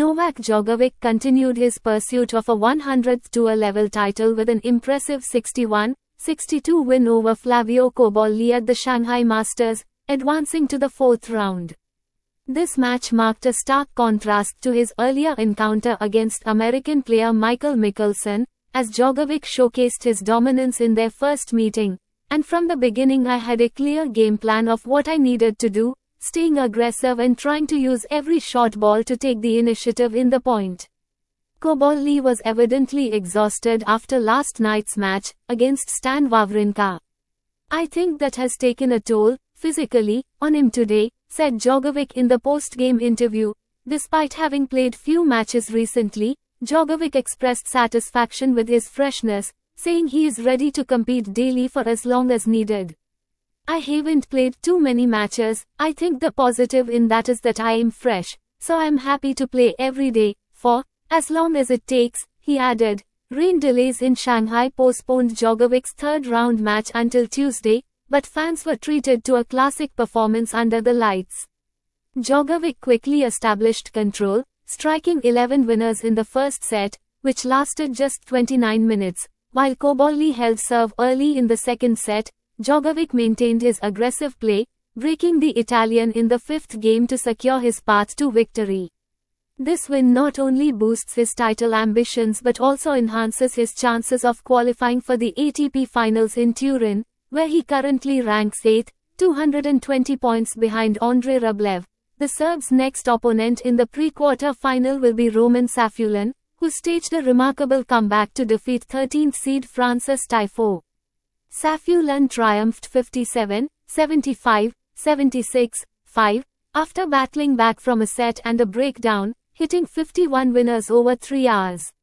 Novak Djokovic continued his pursuit of a 100th tour-level title with an impressive 61-62 win over Flavio Cobolli at the Shanghai Masters, advancing to the fourth round. This match marked a stark contrast to his earlier encounter against American player Michael Mickelson, as Djokovic showcased his dominance in their first meeting, and from the beginning I had a clear game plan of what I needed to do, staying aggressive and trying to use every short ball to take the initiative in the point. Cobolli was evidently exhausted after last night's match, against Stan Wawrinka. I think that has taken a toll, physically, on him today, said Djokovic in the post-game interview. Despite having played few matches recently, Djokovic expressed satisfaction with his freshness, saying he is ready to compete daily for as long as needed. I haven't played too many matches. I think the positive in that is that I am fresh, so I am happy to play every day, for as long as it takes, he added. Rain delays in Shanghai postponed Djokovic's third-round match until Tuesday, but fans were treated to a classic performance under the lights. Djokovic quickly established control, striking 11 winners in the first set, which lasted just 29 minutes. While Cobolli held serve early in the second set, Djokovic maintained his aggressive play, breaking the Italian in the fifth game to secure his path to victory. This win not only boosts his title ambitions but also enhances his chances of qualifying for the ATP Finals in Turin, where he currently ranks 8th, 220 points behind Andrei Rublev. The Serb's next opponent in the pre-quarter final will be Roman Safiullin, who staged a remarkable comeback to defeat 13th seed Frances Tiafoe. Safiullin triumphed 57-75, 76-5, after battling back from a set and a breakdown, hitting 51 winners over 3 hours.